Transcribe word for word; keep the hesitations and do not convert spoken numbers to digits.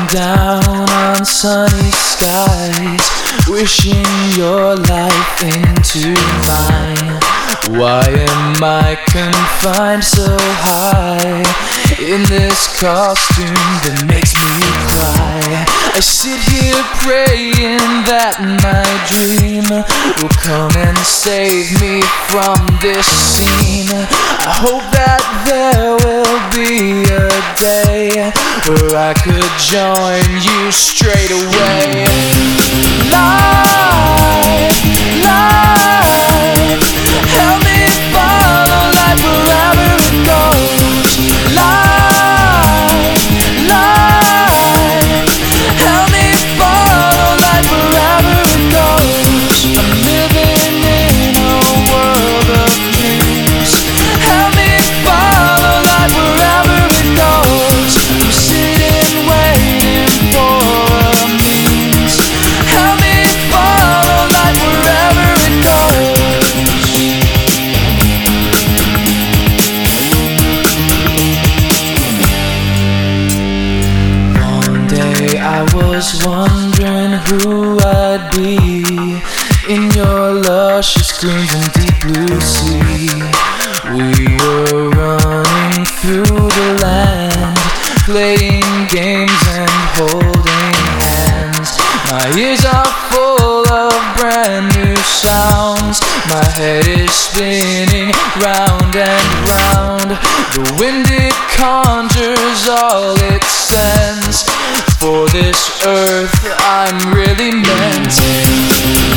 down on sunny skies, wishing your life into mine. Why am I confined so high in this costume that makes me cry? I sit here praying that my dream will come and save me from this scene. I hope that there will be a day where I could join you straight away. Life, life, help me follow life wherever it goes. Life, life, help me follow life wherever it goes. I'm living in a world of dreams. Help me follow life wherever it goes. I'm sitting waiting for a means. Help me follow life wherever it goes. One day I was wondering who I'd be in your luscious greens and deep blue sea. We were running through the land, playing games and holding hands. My ears are full of brand new sounds. My head is spinning round and round. The wind, it conjures all it sends. For this earth I'm really meant.